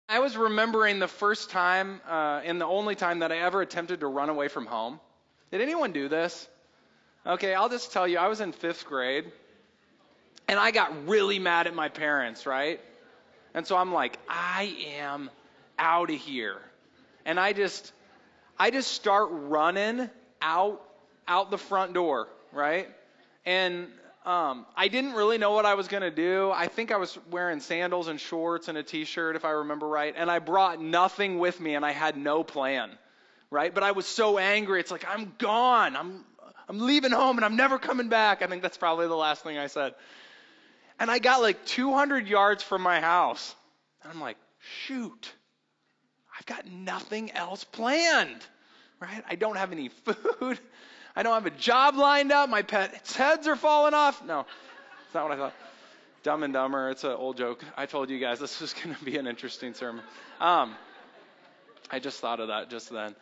I was remembering the first time and the only time that I ever attempted to run away from home. Did anyone do this? Okay, I'll just tell you, I was in 5th grade, and I got really mad at my parents, right? And so I'm like, I am out of here. And I just start running out the front door, right? And I didn't really know what I was going to do. I think I was wearing sandals and shorts and a t-shirt, if I remember right. And I brought nothing with me, and I had no plan, right? But I was so angry. It's like, I'm gone. I'm leaving home, and I'm never coming back. I think that's probably the last thing I said. And I got like 200 yards from my house. And I'm like, shoot, I've got nothing else planned, right? I don't have any food. I don't have a job lined up. My pets' heads are falling off. No, that's not what I thought. Dumb and Dumber. It's an old joke. I told you guys this was going to be an interesting sermon. I just thought of that just then.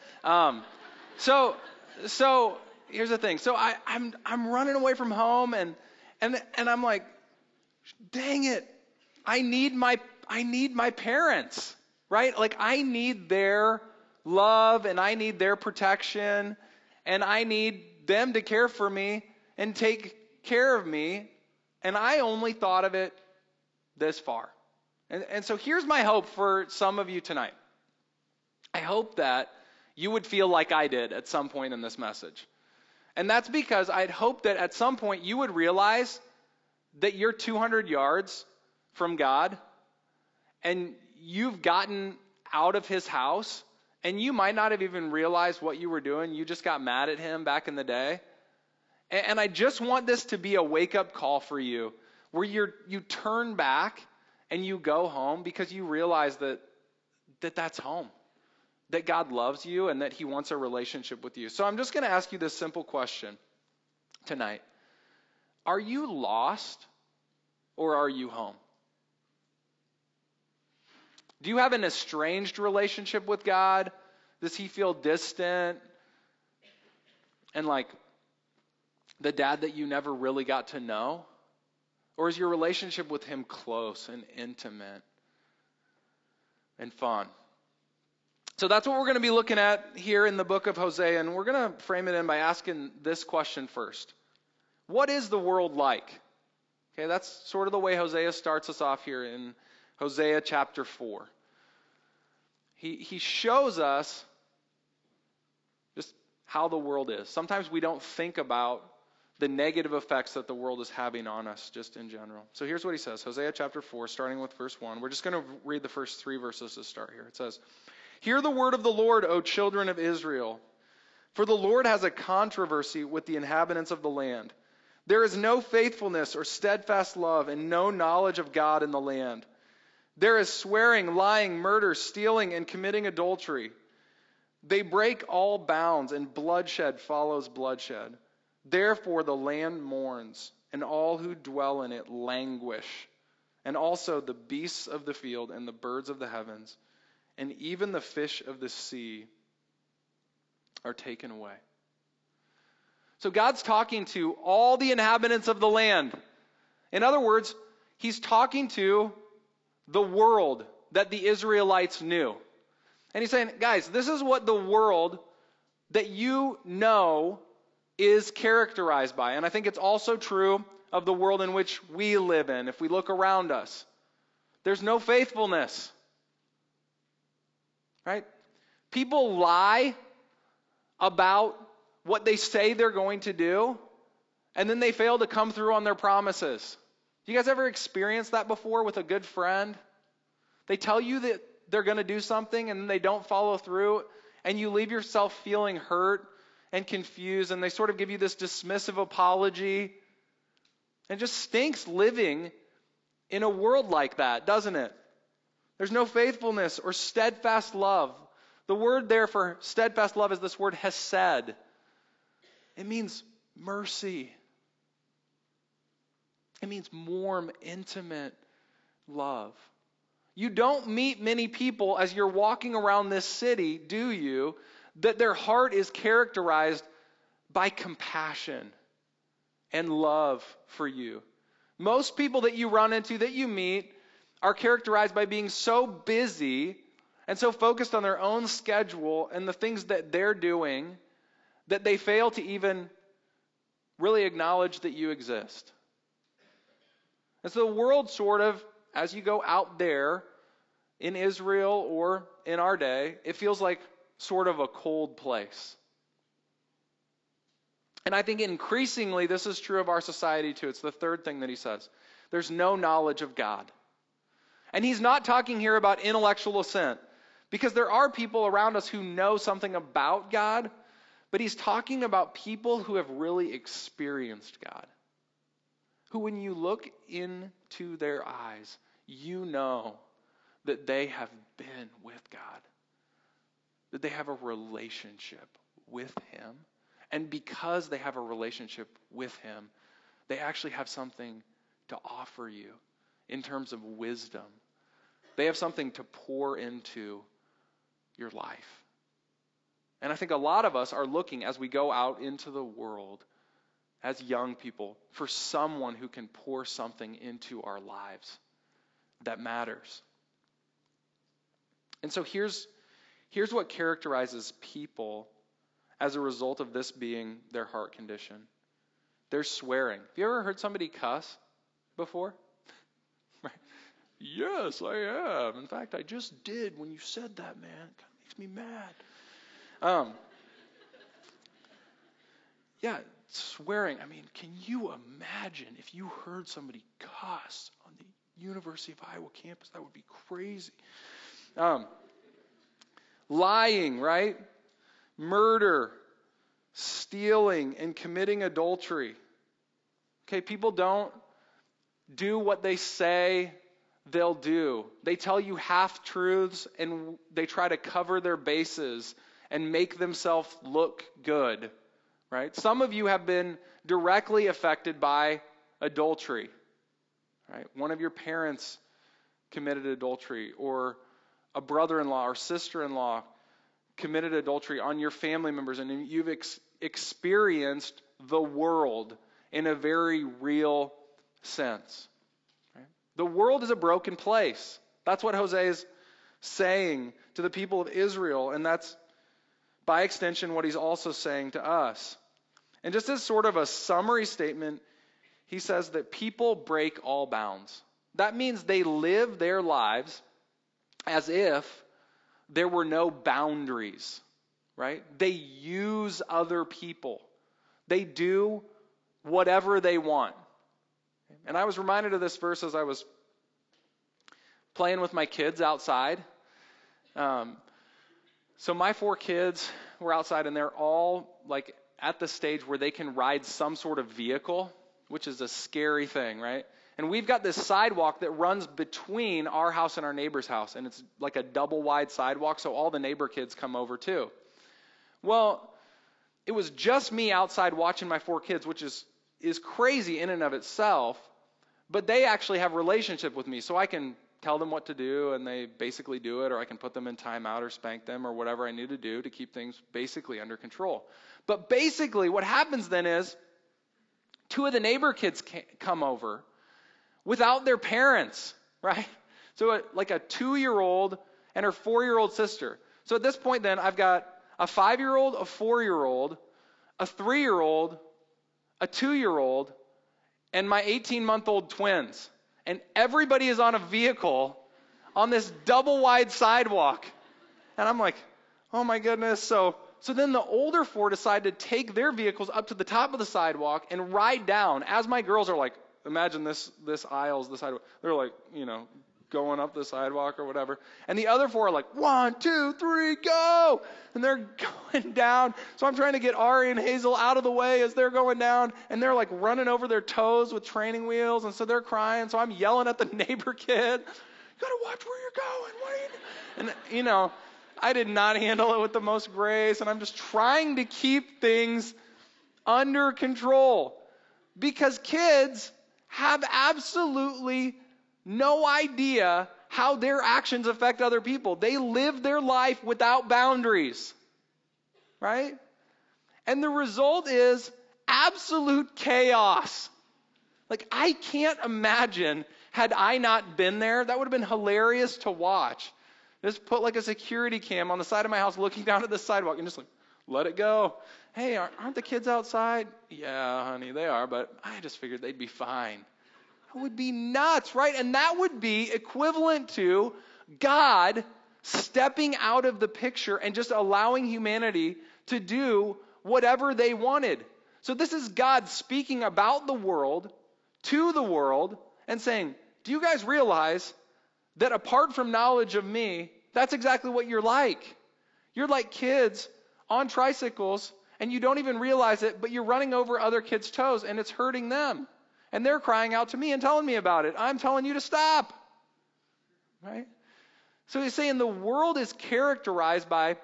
So here's the thing. So I'm running away from home, and I'm like, dang it, I need my parents, right? Like, I need their love, and I need their protection, and I need them to care for me and take care of me. And I only thought of it this far. And so here's my hope for some of you tonight. I hope that you would feel like I did at some point in this message. And that's because I'd hope that at some point you would realize that you're 200 yards from God, and you've gotten out of his house, and you might not have even realized what you were doing. You just got mad at him back in the day. And I just want this to be a wake-up call for you, where you turn back and you go home because you realize that's home, that God loves you and that he wants a relationship with you. So I'm just going to ask you this simple question tonight. Are you lost, or are you home? Do you have an estranged relationship with God? Does he feel distant and like the dad that you never really got to know? Or is your relationship with him close and intimate and fun? So that's what we're going to be looking at here in the book of Hosea, and we're going to frame it in by asking this question first. What is the world like? Okay, that's sort of the way Hosea starts us off here in Hosea chapter 4. He shows us just how the world is. Sometimes we don't think about the negative effects that the world is having on us just in general. So here's what he says. Hosea chapter 4, starting with verse 1. We're just going to read the first 3 verses to start here. It says, "Hear the word of the Lord, O children of Israel. For the Lord has a controversy with the inhabitants of the land. There is no faithfulness or steadfast love and no knowledge of God in the land. There is swearing, lying, murder, stealing, and committing adultery. They break all bounds, and bloodshed follows bloodshed. Therefore the land mourns, and all who dwell in it languish, and also the beasts of the field and the birds of the heavens, and even the fish of the sea are taken away." So God's talking to all the inhabitants of the land. In other words, he's talking to the world that the Israelites knew. And he's saying, guys, this is what the world that you know is characterized by. And I think it's also true of the world in which we live in. If we look around us, there's no faithfulness. Right? People lie about what they say they're going to do, and then they fail to come through on their promises. You guys ever experienced that before with a good friend? They tell you that they're going to do something, and then they don't follow through, and you leave yourself feeling hurt and confused, and they sort of give you this dismissive apology. It just stinks living in a world like that, doesn't it? There's no faithfulness or steadfast love. The word there for steadfast love is this word hesed. It means mercy. It means warm, intimate love. You don't meet many people as you're walking around this city, do you, that their heart is characterized by compassion and love for you. Most people that you run into, that you meet, are characterized by being so busy and so focused on their own schedule and the things that they're doing that they fail to even really acknowledge that you exist. And so the world sort of, as you go out there in Israel or in our day, it feels like sort of a cold place. And I think increasingly this is true of our society too. It's the third thing that he says. There's no knowledge of God. And he's not talking here about intellectual assent, because there are people around us who know something about God, but he's talking about people who have really experienced God. Who, when you look into their eyes, you know that they have been with God. That they have a relationship with him. And because they have a relationship with him, they actually have something to offer you in terms of wisdom. They have something to pour into your life. And I think a lot of us are looking as we go out into the world as young people for someone who can pour something into our lives that matters. And so here's what characterizes people as a result of this being their heart condition. They're swearing. Have you ever heard somebody cuss before? Right? Yes, I have. In fact, I just did when you said that, man. It kind of makes me mad. Yeah, swearing. I mean, can you imagine if you heard somebody cuss on the University of Iowa campus? That would be crazy. Lying, right? Murder, stealing, and committing adultery. Okay, people don't do what they say they'll do. They tell you half-truths and they try to cover their bases and make themselves look good. Right? Some of you have been directly affected by adultery. Right? One of your parents committed adultery, or a brother-in-law or sister-in-law committed adultery on your family members, and you've experienced the world in a very real sense. Right? The world is a broken place. That's what Hosea is saying to the people of Israel, and that's by extension what he's also saying to us. And just as sort of a summary statement, he says that people break all bounds. That means they live their lives as if there were no boundaries, right? They use other people. They do whatever they want. And I was reminded of this verse as I was playing with my kids outside. So my 4 kids were outside, and they're all like at the stage where they can ride some sort of vehicle, which is a scary thing, right? And we've got this sidewalk that runs between our house and our neighbor's house, and it's like a double wide sidewalk, so all the neighbor kids come over too. Well, it was just me outside watching my 4 kids, which is crazy in and of itself, but they actually have a relationship with me, so I can tell them what to do, and they basically do it, or I can put them in timeout or spank them or whatever I need to do to keep things basically under control. But basically what happens then is 2 of the neighbor kids come over without their parents, right? So like a 2-year-old and her 4-year-old sister. So at this point then I've got a 5-year-old, a 4-year-old, a 3-year-old, a 2-year-old, and my 18-month-old twins. And everybody is on a vehicle on this double wide sidewalk. And I'm like, oh my goodness. So then the older 4 decide to take their vehicles up to the top of the sidewalk and ride down as my girls are like, imagine this aisle's the sidewalk. They're like, going up the sidewalk or whatever. And the other 4 are like, 1, 2, 3, go! And they're going down. So I'm trying to get Ari and Hazel out of the way as they're going down. And they're like running over their toes with training wheels. And so they're crying. So I'm yelling at the neighbor kid, you gotta watch where you're going. What are you doing? And, I did not handle it with the most grace. And I'm just trying to keep things under control. Because kids have absolutely no idea how their actions affect other people. They live their life without boundaries, right? And the result is absolute chaos. Like, I can't imagine Had I not been there, that would have been hilarious to watch. Just put like a security cam on the side of my house looking down at the sidewalk and just like, let it go. Hey, aren't the kids outside? Yeah, honey, they are, but I just figured they'd be fine. That would be nuts, right? And that would be equivalent to God stepping out of the picture and just allowing humanity to do whatever they wanted. So this is God speaking about the world to the world and saying, do you guys realize that apart from knowledge of me, that's exactly what you're like? You're like kids on tricycles, and you don't even realize it, but you're running over other kids' toes, and it's hurting them. And they're crying out to me and telling me about it. I'm telling you to stop. Right? So he's saying the world is characterized by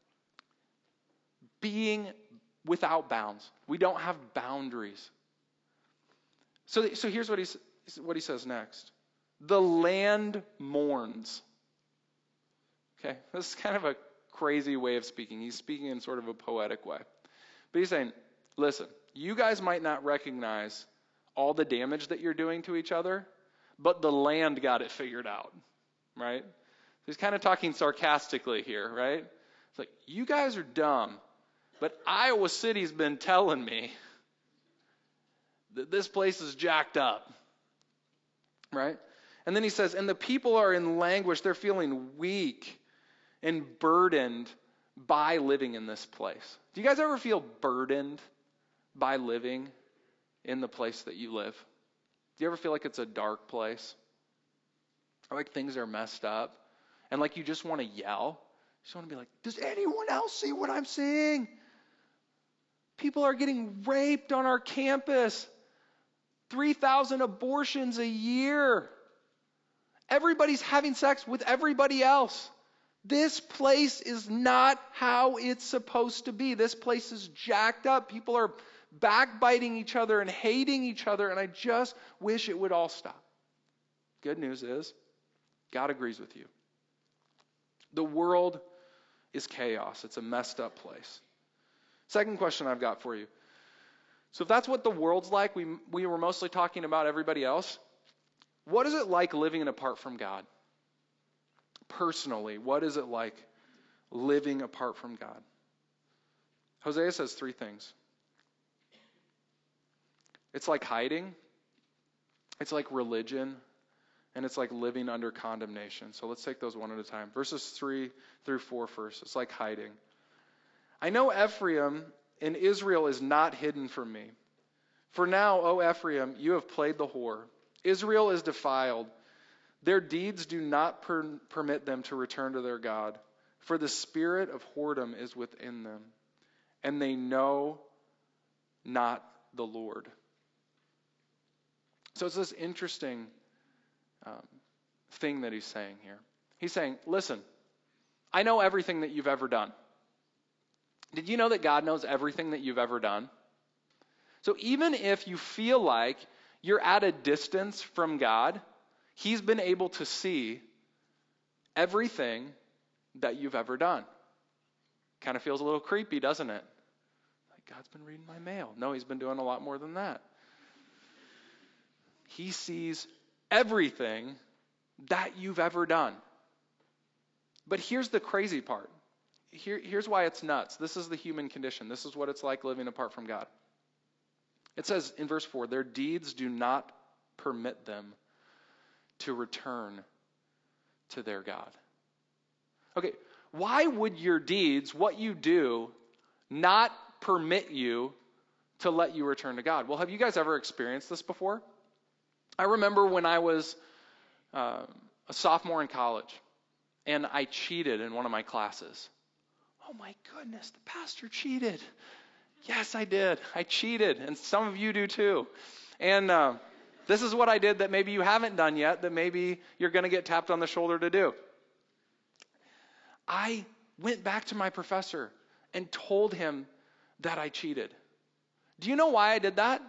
being without bounds. We don't have boundaries. So here's what he says next. The land mourns. Okay, this is kind of a crazy way of speaking. He's speaking in sort of a poetic way. But he's saying, listen, you guys might not recognize all the damage that you're doing to each other, but the land got it figured out, right? So he's kind of talking sarcastically here, right? It's like, you guys are dumb, but Iowa City's been telling me that this place is jacked up, right? And then he says, and the people are in languish. They're feeling weak and burdened by living in this place. Do you guys ever feel burdened by living in the place that you live? Do you ever feel like it's a dark place? Or like things are messed up? And like you just want to yell? You just want to be like, does anyone else see what I'm seeing? People are getting raped on our campus. 3,000 abortions a year. Everybody's having sex with everybody else. This place is not how it's supposed to be. This place is jacked up. People are backbiting each other and hating each other, and I just wish it would all stop. Good news is, God agrees with you. The world is chaos. It's a messed up place. Second question I've got for you. So if that's what the world's like, we were mostly talking about everybody else. What is it like living apart from God? Personally, what is it like living apart from God? Hosea says 3 things. It's like hiding, it's like religion, and it's like living under condemnation. So let's take those one at a time. Verses 3 through 4 first. It's like hiding. I know Ephraim in Israel is not hidden from me. For now, O Ephraim, you have played the whore. Israel is defiled. Their deeds do not permit them to return to their God, for the spirit of whoredom is within them, and they know not the Lord. So it's this interesting thing that he's saying here. He's saying, listen, I know everything that you've ever done. Did you know that God knows everything that you've ever done? So even if you feel like you're at a distance from God, He's been able to see everything that you've ever done. Kind of feels a little creepy, doesn't it? Like God's been reading my mail. No, He's been doing a lot more than that. He sees everything that you've ever done. But here's the crazy part. Here's why it's nuts. This is the human condition. This is what it's like living apart from God. It says in verse 4, their deeds do not permit them to return to their God. Okay, why would your deeds, what you do, not permit you to let you return to God? Well, have you guys ever experienced this before? I remember when I was a sophomore in college, and I cheated in one of my classes. Oh my goodness, the pastor cheated. Yes, I did. I cheated, and some of you do too. And this is what I did that maybe you haven't done yet, that maybe you're going to get tapped on the shoulder to do. I went back to my professor and told him that I cheated. Do you know why I did that?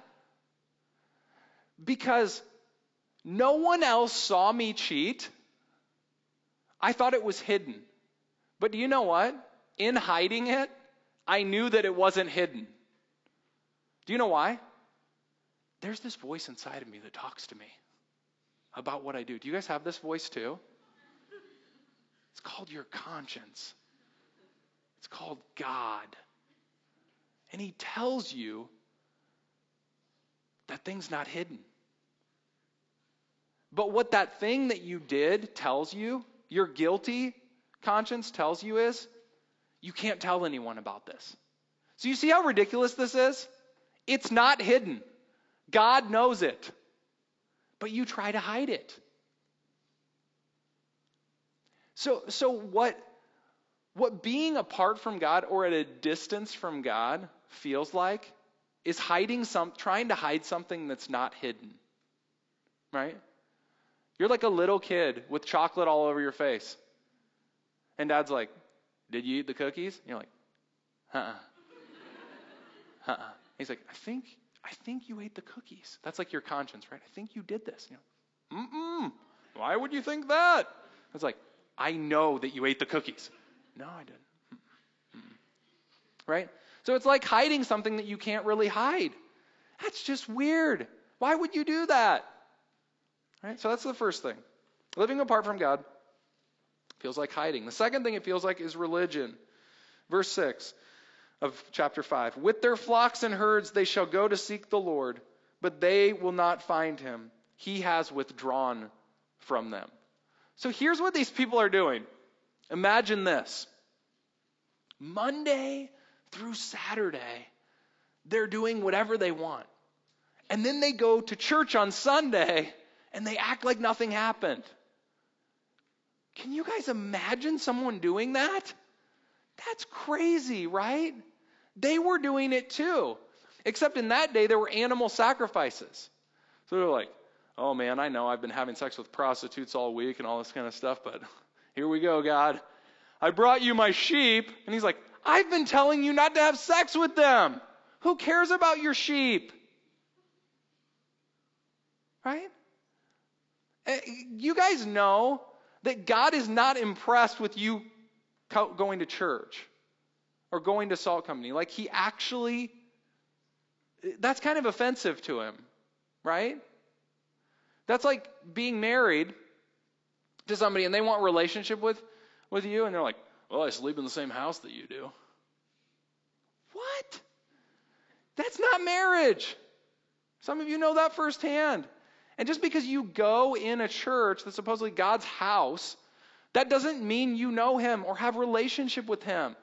Because no one else saw me cheat. I thought it was hidden. But do you know what? In hiding it, I knew that it wasn't hidden. Do you know why? There's this voice inside of me that talks to me. about what I do. Do you guys have this voice too? It's called your conscience. It's called God. And he tells you that thing's not hidden. But what that thing that you did tells you, your guilty conscience tells you is, you can't tell anyone about this. So you see how ridiculous this is? It's not hidden. God knows it. But you try to hide it. So what being apart from God or at a distance from God feels like is trying to hide something that's not hidden. Right? You're like a little kid with chocolate all over your face. And Dad's like, did you eat the cookies? And you're like, uh-uh. He's like, I think you ate the cookies. That's like your conscience, right? I think you did this. You know, why would you think that? It's like, I know that you ate the cookies. No, I didn't. Right? So it's like hiding something that you can't really hide. That's just weird. Why would you do that? Right? So that's the first thing. Living apart from God feels like hiding. The second thing it feels like is religion. Verse 6 of chapter 5. With their flocks and herds they shall go to seek the Lord, but they will not find him. He has withdrawn from them. So here's what these people are doing. Imagine this. Monday through Saturday, they're doing whatever they want. And then they go to church on Sunday, and they act like nothing happened. Can you guys imagine someone doing that? That's crazy, right? They were doing it too. Except in that day, there were animal sacrifices. So they're like, oh man, I know I've been having sex with prostitutes all week and all this kind of stuff, but here we go, God. I brought you my sheep. And he's like, I've been telling you not to have sex with them. Who cares about your sheep? Right? You guys know that God is not impressed with you going to church or going to Salt Company. Like he actually, that's kind of offensive to him, right? That's like being married to somebody and they want a relationship with you and they're like, well, I sleep in the same house that you do. What? That's not marriage. Some of you know that firsthand. And just because you go in a church that's supposedly God's house, that doesn't mean you know him or have a relationship with him.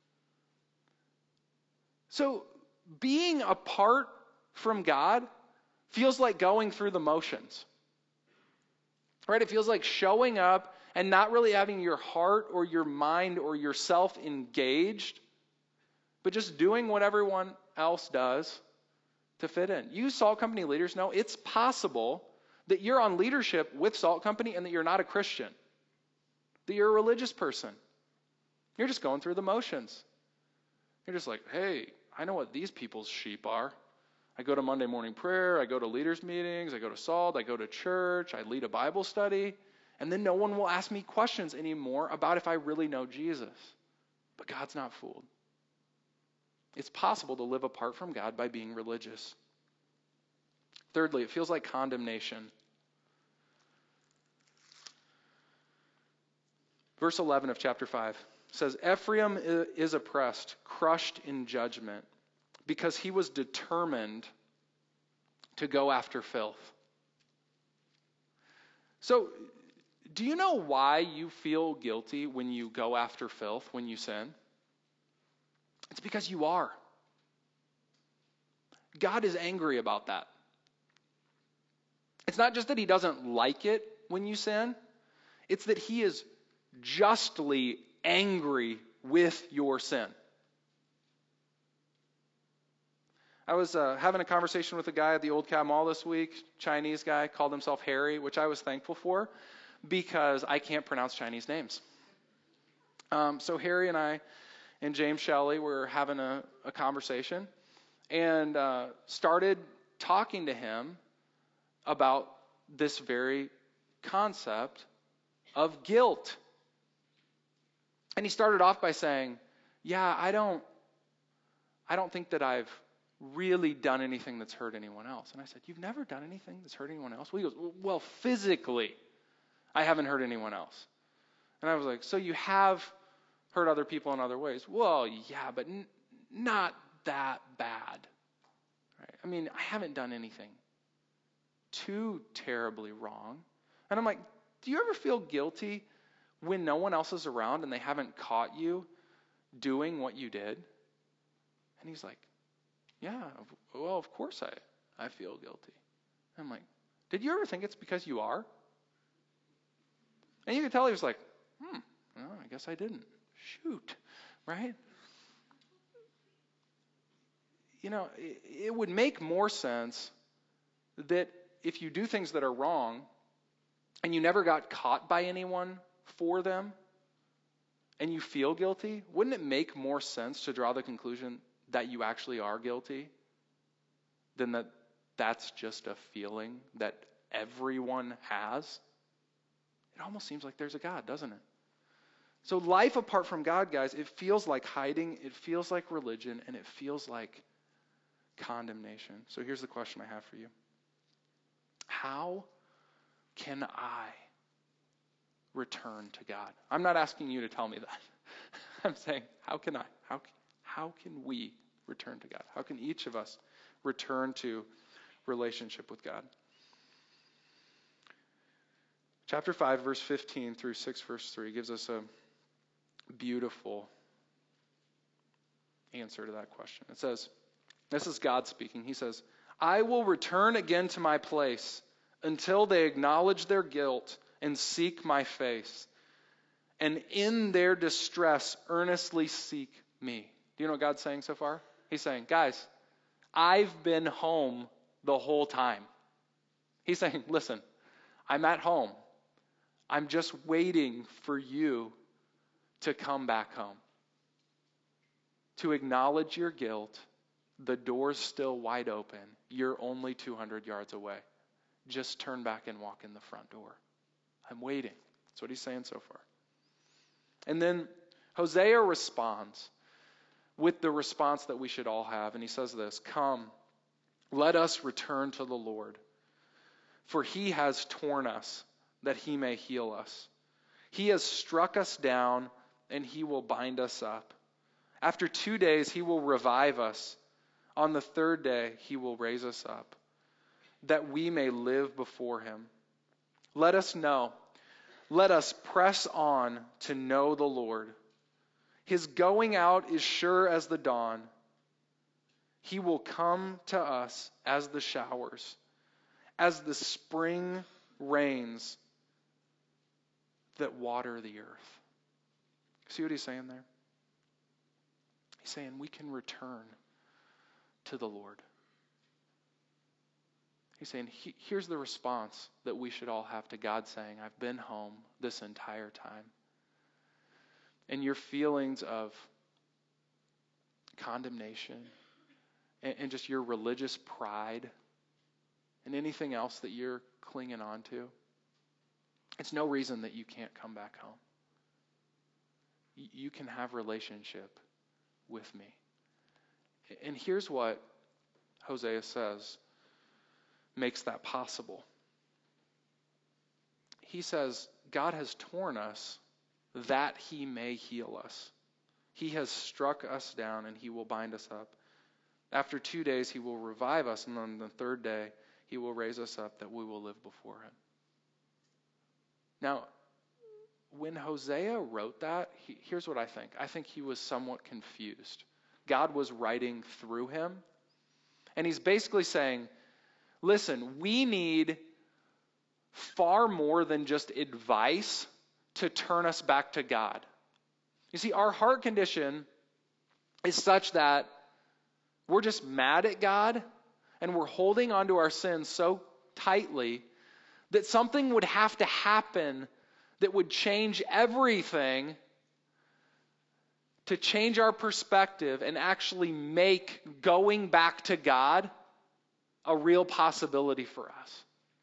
So being apart from God feels like going through the motions. Right? It feels like showing up and not really having your heart or your mind or yourself engaged, but just doing what everyone else does to fit in. You Salt Company leaders know it's possible that you're on leadership with Salt Company and that you're not a Christian, that you're a religious person. You're just going through the motions. You're just like, hey, I know what these people's sheep are. I go to Monday morning prayer, I go to leaders meetings, I go to Salt, I go to church, I lead a Bible study, and then no one will ask me questions anymore about if I really know Jesus. But God's not fooled. It's possible to live apart from God by being religious. Thirdly, it feels like condemnation. Verse 11 of chapter 5 says, Ephraim is oppressed, crushed in judgment, because he was determined to go after filth. So, do you know why you feel guilty when you go after filth, when you sin? It's because you are. God is angry about that. It's not just that he doesn't like it when you sin. It's that he is justly angry with your sin. I was having a conversation with a guy at the Old Cow Mall this week, Chinese guy, called himself Harry, which I was thankful for because I can't pronounce Chinese names. So Harry and I and James Shelley were having a conversation and started talking to him about this very concept of guilt. And he started off by saying, yeah, I don't think that I've really done anything that's hurt anyone else? And I said, you've never done anything that's hurt anyone else? Well, he goes, well, physically, I haven't hurt anyone else. And I was like, so you have hurt other people in other ways? Well, yeah, but not that bad. Right? I mean, I haven't done anything too terribly wrong. And I'm like, do you ever feel guilty when no one else is around and they haven't caught you doing what you did? And he's like, yeah, well, of course I feel guilty. And I'm like, did you ever think it's because you are? And you could tell he was like, well, I guess I didn't. Shoot, right? You know, it would make more sense that if you do things that are wrong and you never got caught by anyone for them and you feel guilty, wouldn't it make more sense to draw the conclusion that you actually are guilty than that that's just a feeling that everyone has? It almost seems like there's a God, doesn't it? So life apart from God, guys, it feels like hiding, it feels like religion, and it feels like condemnation. So here's the question I have for you. How can I return to God? I'm not asking you to tell me that. I'm saying, how can I? How can we return to God? How can each of us return to relationship with God? Chapter 5, verse 15 through 6, verse 3 gives us a beautiful answer to that question. It says, this is God speaking. He says, I will return again to my place until they acknowledge their guilt and seek my face, and in their distress earnestly seek me. Do you know what God's saying so far? He's saying, guys, I've been home the whole time. He's saying, listen, I'm at home. I'm just waiting for you to come back home. To acknowledge your guilt. The door's still wide open. You're only 200 yards away. Just turn back and walk in the front door. I'm waiting. That's what he's saying so far. And then Hosea responds with the response that we should all have. And he says this, come, let us return to the Lord. For he has torn us that he may heal us. He has struck us down and he will bind us up. After 2 days he will revive us. On the third day he will raise us up, that we may live before him. Let us know. Let us press on to know the Lord. His going out is sure as the dawn. He will come to us as the showers, as the spring rains that water the earth. See what he's saying there? He's saying we can return to the Lord. He's saying, here's the response that we should all have to God saying, I've been home this entire time. And your feelings of condemnation and just your religious pride and anything else that you're clinging on to, it's no reason that you can't come back home. You can have relationship with me. And here's what Hosea says makes that possible. He says, God has torn us that he may heal us. He has struck us down and he will bind us up. After 2 days he will revive us, and on the third day he will raise us up that we will live before him. Now, when Hosea wrote that, here's what I think. I think he was somewhat confused. God was writing through him. And he's basically saying, listen, we need far more than just advice to turn us back to God. You see, our heart condition is such that we're just mad at God and we're holding onto our sins so tightly that something would have to happen that would change everything to change our perspective and actually make going back to God a real possibility for us.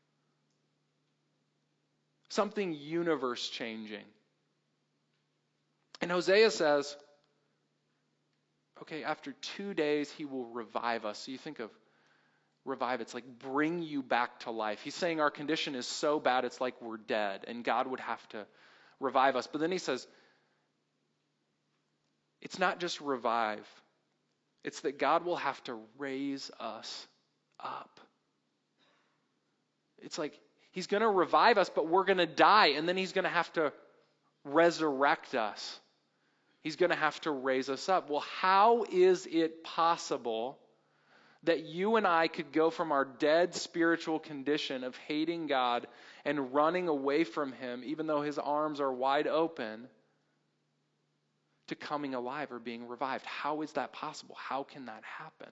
Something universe changing. And Hosea says, okay, after 2 days, he will revive us. So you think of revive, it's like bring you back to life. He's saying our condition is so bad, it's like we're dead, and God would have to revive us. But then he says, it's not just revive. It's that God will have to raise us up. It's like he's going to revive us, but we're going to die, and then he's going to have to resurrect us. He's going to have to raise us up. Well, how is it possible that you and I could go from our dead spiritual condition of hating God and running away from him, even though his arms are wide open, to coming alive or being revived? How is that possible? How can that happen?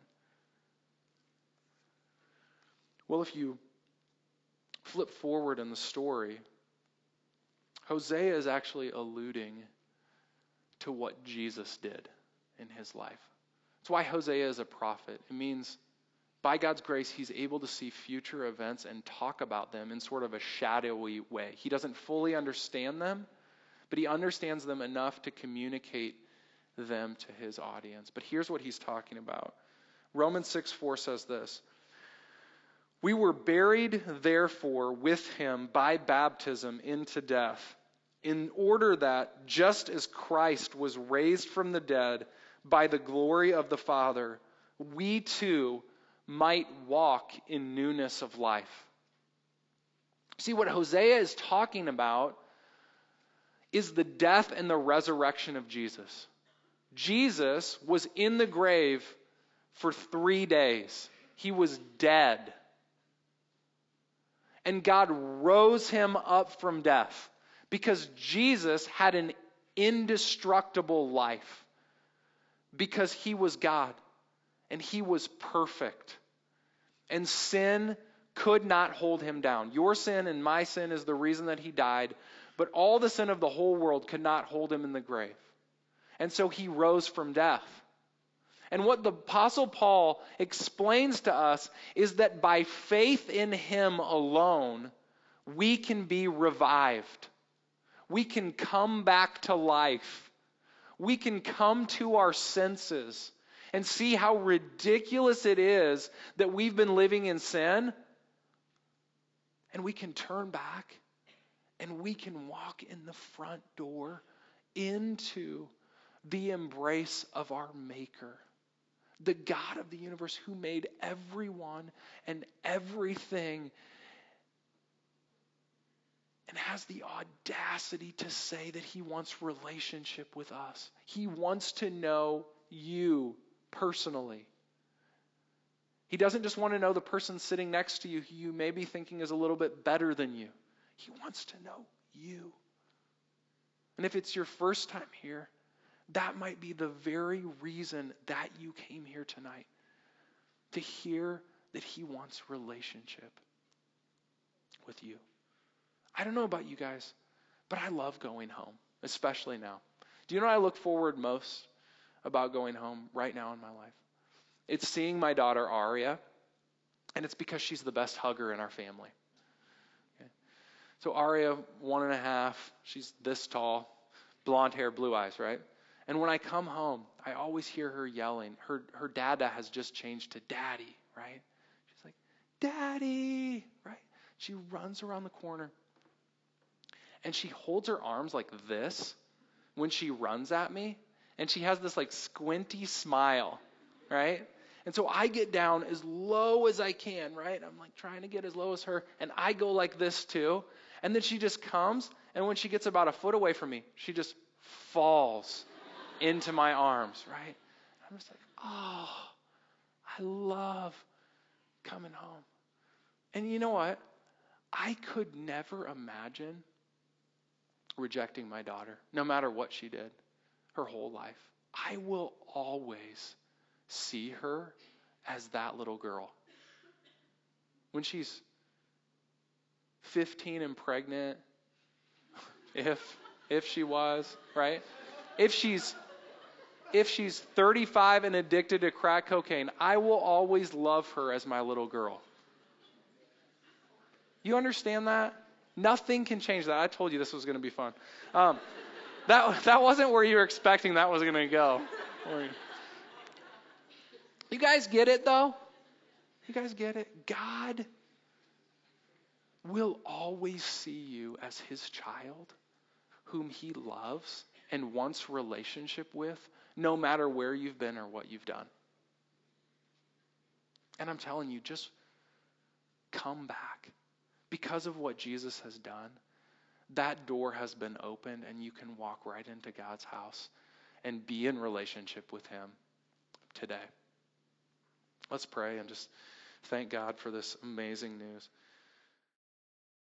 Well, if you flip forward in the story, Hosea is actually alluding to what Jesus did in his life. That's why Hosea is a prophet. It means by God's grace, he's able to see future events and talk about them in sort of a shadowy way. He doesn't fully understand them, but he understands them enough to communicate them to his audience. But here's what he's talking about. Romans 6:4 says this: "We were buried, therefore, with him by baptism into death, in order that, just as Christ was raised from the dead by the glory of the Father, we too might walk in newness of life." See, what Hosea is talking about is the death and the resurrection of Jesus. Jesus was in the grave for 3 days. He was dead. And God rose him up from death because Jesus had an indestructible life, because he was God and he was perfect. And sin could not hold him down. Your sin and my sin is the reason that he died, but all the sin of the whole world could not hold him in the grave. And so he rose from death. And what the Apostle Paul explains to us is that by faith in him alone, we can be revived. We can come back to life. We can come to our senses and see how ridiculous it is that we've been living in sin. And we can turn back and we can walk in the front door into the embrace of our Maker, the God of the universe who made everyone and everything, and has the audacity to say that he wants relationship with us. He wants to know you personally. He doesn't just want to know the person sitting next to you who you may be thinking is a little bit better than you. He wants to know you. And if it's your first time here, that might be the very reason that you came here tonight, to hear that he wants relationship with you. I don't know about you guys, but I love going home, especially now. Do you know what I look forward most about going home right now in my life? It's seeing my daughter Aria, and it's because she's the best hugger in our family. Okay. So Aria, 1.5, she's this tall, blonde hair, blue eyes, right? And when I come home, I always hear her yelling. Her dada has just changed to daddy, right? She's like, daddy, right? She runs around the corner. And she holds her arms like this when she runs at me. And she has this like squinty smile, right? And so I get down as low as I can, right? I'm like trying to get as low as her. And I go like this too. And then she just comes. And when she gets about a foot away from me, she just falls into my arms, right? I'm just like, oh, I love coming home. And you know what? I could never imagine rejecting my daughter, no matter what she did her whole life. I will always see her as that little girl. When she's 15 and pregnant, if she was, right? If she's 35 and addicted to crack cocaine, I will always love her as my little girl. You understand that? Nothing can change that. I told you this was going to be fun. That wasn't where you were expecting that was going to go. You guys get it, though? You guys get it? God will always see you as his child, whom he loves and wants relationship with, no matter where you've been or what you've done. And I'm telling you, just come back. Because of what Jesus has done, that door has been opened, and you can walk right into God's house and be in relationship with him today. Let's pray and just thank God for this amazing news.